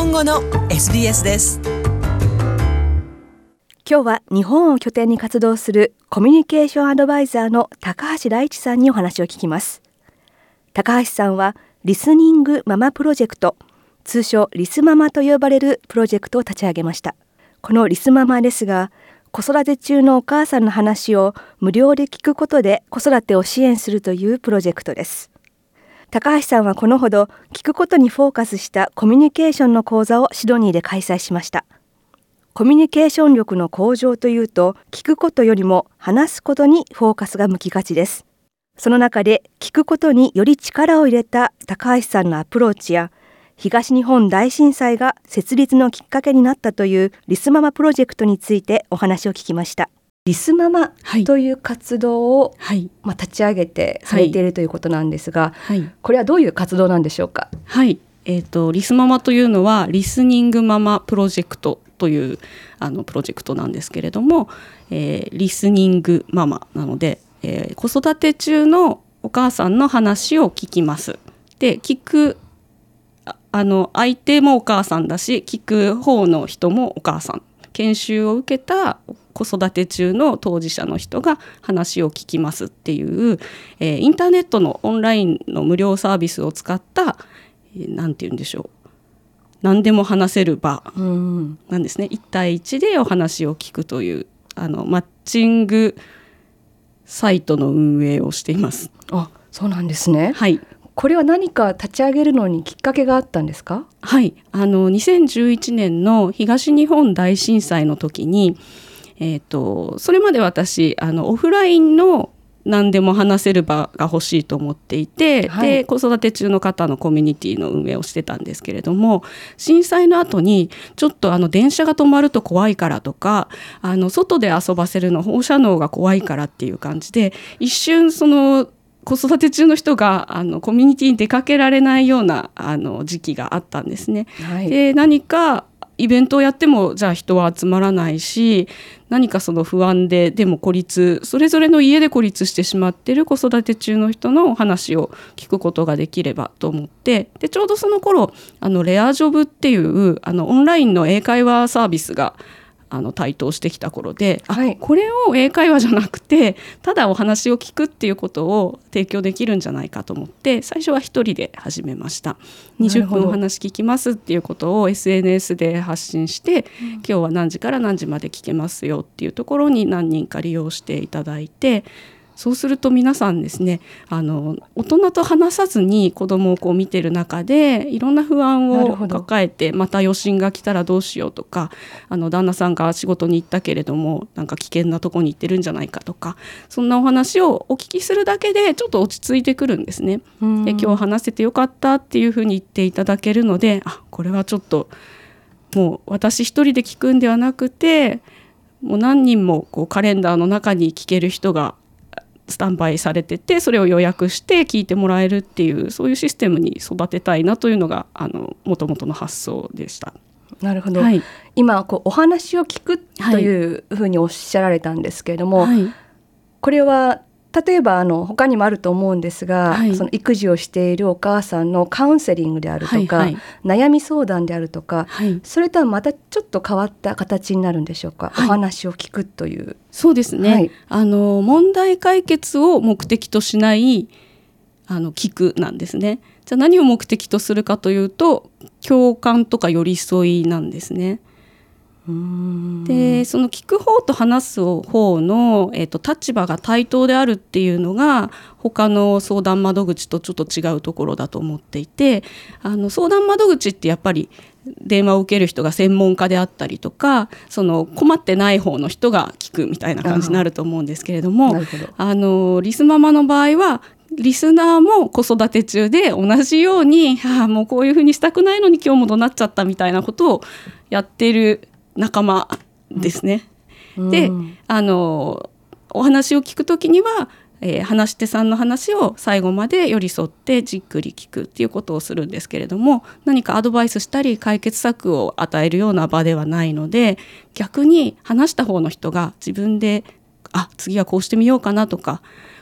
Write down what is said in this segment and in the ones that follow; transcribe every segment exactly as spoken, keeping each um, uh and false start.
本語の エスビーエス です。 今日は日本を拠点に活動するコミュニケーションアドバイザーの高橋大地さんにお話を聞きます。高橋さんはリスニングママプロジェクト、通称リスママと呼ばれるプロジェクトを立ち上げました。このリスママですが、子育て中のお母さんの話を無料で聞くことで子育てを支援するというプロジェクトです。高橋さんはこのほど聞くことにフォーカスしたコミュニケーションの講座をシドニーで開催しました。コミュニケーション力の向上というと、聞くことよりも話すことにフォーカスが向きがちです。その中で聞くことにより力を入れた高橋さんのアプローチや、東日本大震災が設立のきっかけになったというリスママプロジェクトについてお話を聞きました。リスママという活動を、はいまあ、立ち上げてされているということなんですが、はい、これはどういう活動なんでしょうか。 はい、えーと、リスママというのはリスニングママプロジェクトというあのプロジェクトなんですけれども、えー、リスニングママなので、えー、子育て中のお母さんの話を聞きます。で、聞くあの相手もお母さんだし、聞く方の人もお母さん、研修を受けた子育て中の当事者の人が話を聞きますっていう、えー、インターネットのオンラインの無料サービスを使った、えー、なんて言うんでしょう、何でも話せる場なんですね。いち対いちでお話を聞くというあのマッチングサイトの運営をしています。 あ、そうなんですね。 はい。 これは何か立ち上げるのにきっかけがあったんですか。 はい、あのにせんじゅういちねんの東日本大震災の時に、えーと、それまで私あのオフラインの何でも話せる場が欲しいと思っていて、はい、で子育て中の方のコミュニティの運営をしてたんですけれども、震災の後にちょっとあの電車が止まると怖いからとか、あの外で遊ばせるの放射能が怖いからっていう感じで、一瞬その子育て中の人があのコミュニティに出かけられないようなあの時期があったんですね。はい、で何かイベントをやってもじゃあ人は集まらないし、何かその不安ででも孤立、それぞれの家で孤立してしまっている子育て中の人のお話を聞くことができればと思って、でちょうどその頃あのレアジョブっていうあのオンラインの英会話サービスがあの台頭してきた頃で、はい、あこれを英会話じゃなくてただお話を聞くっていうことを提供できるんじゃないかと思って、最初は一人で始めました。にじゅっぷんお話聞きますっていうことを エスエヌエス で発信して、うん、今日は何時から何時まで聞けますよっていうところに何人か利用していただいて、そうすると皆さんですね、あの大人と話さずに子供をこう見てる中でいろんな不安を抱えて、また余震が来たらどうしようとか、あの旦那さんが仕事に行ったけれどもなんか危険なとこに行ってるんじゃないかとか、そんなお話をお聞きするだけでちょっと落ち着いてくるんですね。で今日話せてよかったっていうふうに言っていただけるので、あこれはちょっともう私一人で聞くんではなくて、もう何人もこうカレンダーの中に聞ける人がスタンバイされてて、それを予約して聞いてもらえるっていう、そういうシステムに育てたいなというのがあの元々の発想でした。 なるほど、はい、今こうお話を聞くというふうにおっしゃられたんですけれども、はい、これは例えばあの他にもあると思うんですが、はい、その育児をしているお母さんのカウンセリングであるとか、はいはい、悩み相談であるとか、はい、それとはまたちょっと変わった形になるんでしょうか。はい、お話を聞くという。 そうですね、はい、あの問題解決を目的としないあの聞くなんですね。じゃあ何を目的とするかというと、共感とか寄り添いなんですね。うーんでその聞く方と話す方の、えーと、立場が対等であるっていうのが他の相談窓口とちょっと違うところだと思っていて、あの相談窓口ってやっぱり電話を受ける人が専門家であったりとか、その困ってない方の人が聞くみたいな感じになると思うんですけれども、ああのリスママの場合はリスナーも子育て中で同じように、ああもうこういうふうにしたくないのに今日も怒鳴っちゃったみたいなことをやっている仲間ですね。うん、であのお話を聞くときには、えー、話し手さんの話を最後まで寄り添ってじっくり聞くっていうことをするんですけれども、何かアドバイスしたり解決策を与えるような場ではないので、逆に話した方の人が自分であ次はこうしてみようかなとか、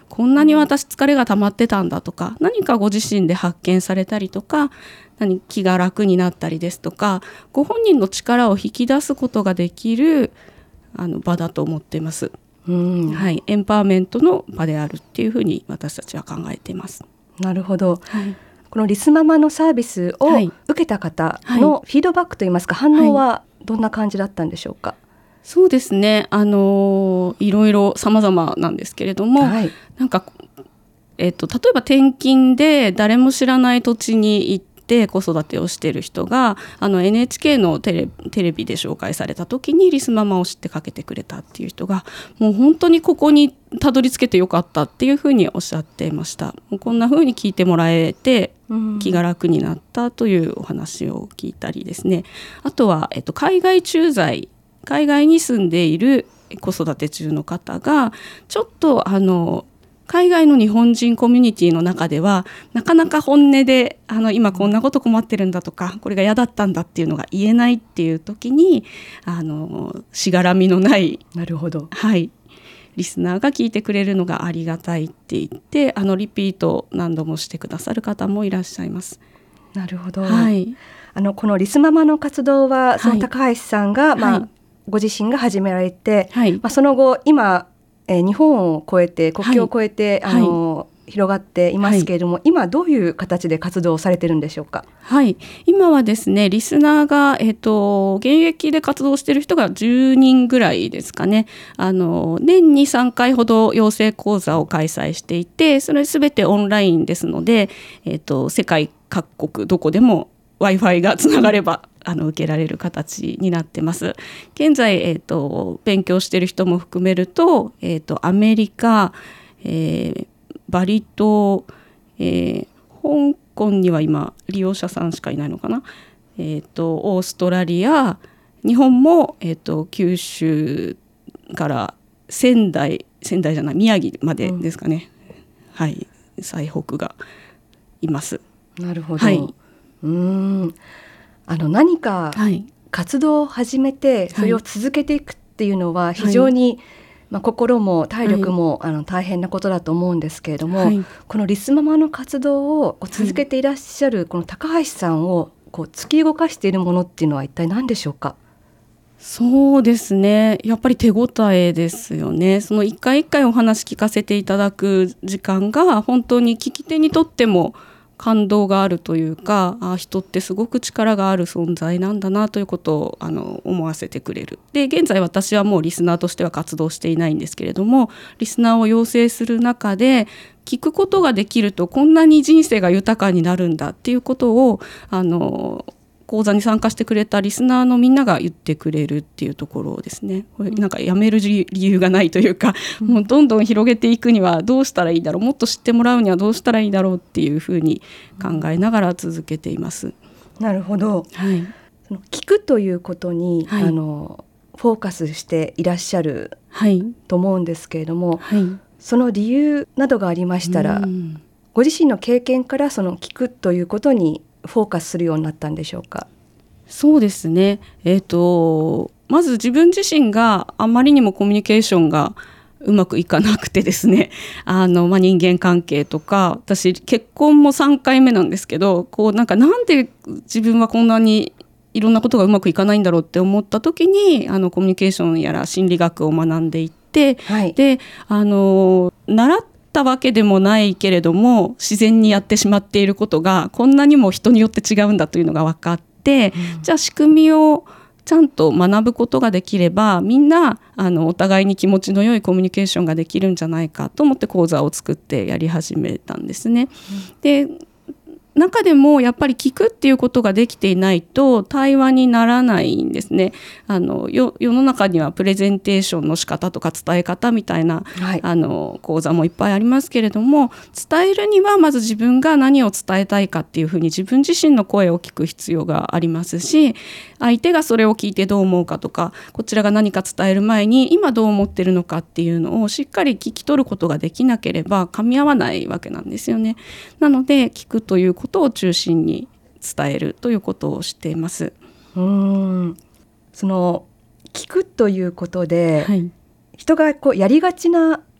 こんなに私疲れが溜まってたんだとか、何かご自身で発見されたりとか、何気が楽になったりですとか、ご本人の力を引き出すことができるあの場だと思っています。うん、はい、エンパワーメントの場であるっていうふうに私たちは考えています。 なるほど、はい、このリスママのサービスを受けた方のフィードバックといいますか、反応はどんな感じだったんでしょうか。 そうですね、あのいろいろ様々なんですけれども、はい、なんか、えっと、例えば転勤で誰も知らない土地に行って子育てをしている人があの エヌエイチケー のテレ、テレビで紹介された時にリスママを知ってかけてくれたっていう人が、もう本当にここにたどり着けてよかったっていうふうにおっしゃっていました。もうこんなふうに聞いてもらえて気が楽になったというお話を聞いたりですね。あとは、えっと、海外駐在海外に住んでいる子育て中の方がちょっとあの海外の日本人コミュニティの中ではなかなか本音であの今こんなこと困ってるんだとか、これが嫌だったんだっていうのが言えないっていう時にあのしがらみのない、 なるほど、 はい、リスナーが聞いてくれるのがありがたいって言ってあのリピート何度もしてくださる方もいらっしゃいます。 なるほど、 はい、 あのこのリスママの活動はその高橋さんが、はい、まあはい、ご自身が始められて、はい、まあ、その後今、えー、日本を越えて国境を越えて、はい、あのはい、広がっていますけれども、はい、今どういう形で活動されてるんでしょうか。 はい、今はですねリスナーが、えーと、現役で活動している人がじゅうにんぐらいですかね。あの年にさんかいほど養成講座を開催していて、それすべてオンラインですので、えーと、世界各国どこでもWi-Fi がつながればあの受けられる形になってます。現在、えーと、勉強している人も含めると、えーと、アメリカ、えー、バリ島、えー、香港には今利用者さんしかいないのかな、えーと、オーストラリア、日本も、えーと、九州から仙台仙台じゃない宮城までですかね、うん、はい、最北がいます。 なるほど、はい、うーんあの何か活動を始めてそれを続けていくっていうのは非常に、はい、まあ、心も体力も、はい、あの大変なことだと思うんですけれども、はい、このリスママの活動を続けていらっしゃるこの高橋さんをこう突き動かしているものっていうのは一体何でしょうか。 そうですね、やっぱり手応えですよね。その一回一回お話聞かせていただく時間が本当に聞き手にとっても感動があるというか、あ、人ってすごく力がある存在なんだなということをあの思わせてくれる。で、現在私はもうリスナーとしては活動していないんですけれども、リスナーを養成する中で聞くことができるとこんなに人生が豊かになるんだっていうことをあの講座に参加してくれたリスナーのみんなが言ってくれるっていうところですね。これなんかやめる理由がないというか、もうどんどん広げていくにはどうしたらいいだろう、もっと知ってもらうにはどうしたらいいだろうっていうふうに考えながら続けています。 なるほど、はい、その聞くということに、はい、あのフォーカスしていらっしゃると思うんですけれども、はい、その理由などがありましたら、ご自身の経験からその聞くということにフォーカスするようになったんでしょうか。 そうですね、えーと、まず自分自身があまりにもコミュニケーションがうまくいかなくてですね、あの、まあ、人間関係とか、私結婚もさんかいめなんですけど、こうなんかなんで自分はこんなにいろんなことがうまくいかないんだろうって思った時に、あのコミュニケーションやら心理学を学んでいって、はい、であの習ったわけでもないけれども自然にやってしまっていることがこんなにも人によって違うんだというのが分かって、うん、じゃあ仕組みをちゃんと学ぶことができればみんなあのお互いに気持ちの良いコミュニケーションができるんじゃないかと思って講座を作ってやり始めたんですね。うん、で中でもやっぱり聞くっていうことができていないと対話にならないんですね。あのよ世の中にはプレゼンテーションの仕方とか伝え方みたいな、はい、あの講座もいっぱいありますけれども、伝えるにはまず自分が何を伝えたいかっていうふうに自分自身の声を聞く必要がありますし、相手がそれを聞いてどう思うかとか、こちらが何か伝える前に今どう思ってるのかっていうのをしっかり聞き取ることができなければ噛み合わないわけなんですよね。なので聞くということを中心に伝えるということをしています。 うーんその聞くということで、はい、人がこうやりがちな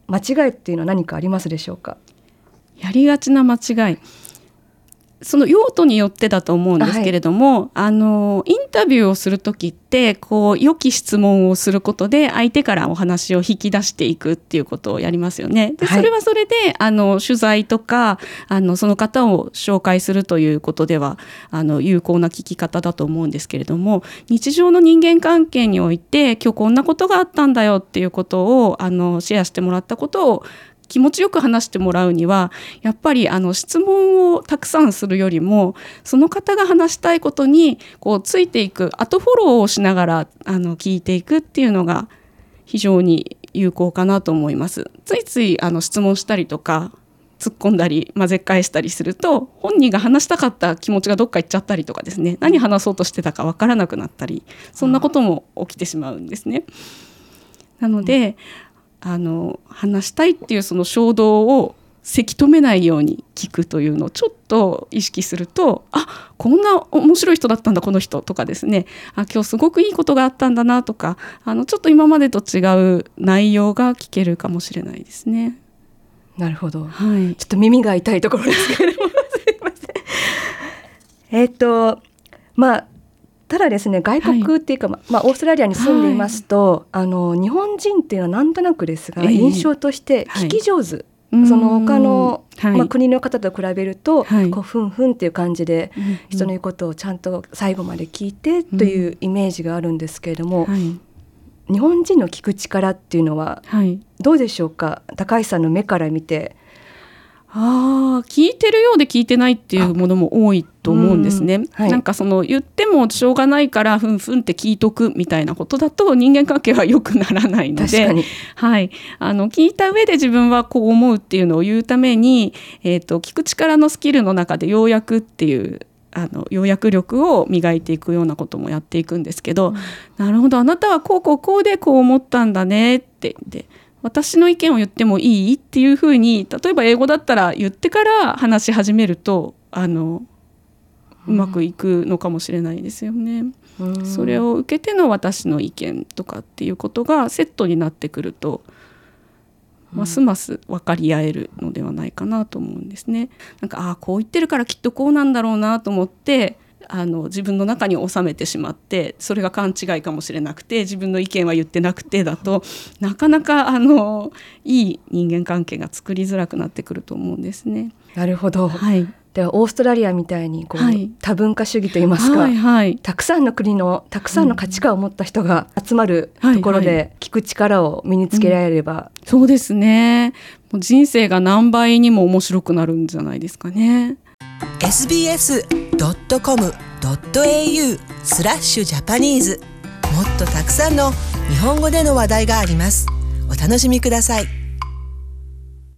間違いっていうのは何かありますでしょうか？ やりがちな間違い、その用途によってだと思うんですけれども、はい、あのインタビューをするときってこう良き質問をすることで相手からお話を引き出していくっていうことをやりますよね。でそれはそれで、はい、あの取材とかあのその方を紹介するということではあの有効な聞き方だと思うんですけれども、日常の人間関係において今日こんなことがあったんだよっていうことをあのシェアしてもらったことを気持ちよく話してもらうにはやっぱりあの質問をたくさんするよりもその方が話したいことにこうついていく後フォローをしながらあの聞いていくっていうのが非常に有効かなと思います。ついついあの質問したりとか突っ込んだり混ぜ返したりすると本人が話したかった気持ちがどっか行っちゃったりとかですね、何話そうとしてたか分からなくなったりそんなことも起きてしまうんですね。なので、うんあの話したいっていうその衝動をせき止めないように聞くというのをちょっと意識すると、あこんな面白い人だったんだこの人とかですね、あ今日すごくいいことがあったんだなとか、あのちょっと今までと違う内容が聞けるかもしれないですね。 なるほど、 はい、 ちょっと耳が痛いところですけれどもすいません。えっとまあただですね、外国っていうか、はいまあ、オーストラリアに住んでいますと、はい、あの日本人っていうのはなんとなくですが、えー、印象として聞き上手、はい、その他の、はいまあ、国の方と比べると、はい、こうふんふんっていう感じで、うん、人の言うことをちゃんと最後まで聞いてというイメージがあるんですけれども、うんはい、日本人の聞く力っていうのはどうでしょうか？高橋さんの目から見て。 あ聞いてるようで聞いてないっていうものも多いと思うんですね、うんはい、なんかその言ってもしょうがないからふんふんって聞いとくみたいなことだと人間関係は良くならないので、 確かに、 はい、あの聞いた上で自分はこう思うっていうのを言うために、えーと、聞く力のスキルの中で要約っていうあの要約力を磨いていくようなこともやっていくんですけど、うん、なるほどあなたはこうこうこうでこう思ったんだねって言って私の意見を言ってもいいっていうふうに例えば英語だったら言ってから話し始めるとあのうまくいくのかもしれないですよね、うん、それを受けての私の意見とかっていうことがセットになってくると、うん、ますます分かり合えるのではないかなと思うんですね。なんかあこう言ってるからきっとこうなんだろうなと思ってあの自分の中に収めてしまってそれが勘違いかもしれなくて自分の意見は言ってなくてだとなかなかあのいい人間関係が作りづらくなってくると思うんですね。 なるほど、 はい、 ではオーストラリアみたいにこう、はい、多文化主義といいますか、 はいはい、 たくさんの国のたくさんの価値観を持った人が集まるところで聞く力を身につけられれば、はいはいうん、そうですね、もう人生が何倍にも面白くなるんじゃないですかね。 エスビーエスドットコムドットエーユー スラッシュジャパニーズもっとたくさんの日本語での話題があります。お楽しみください。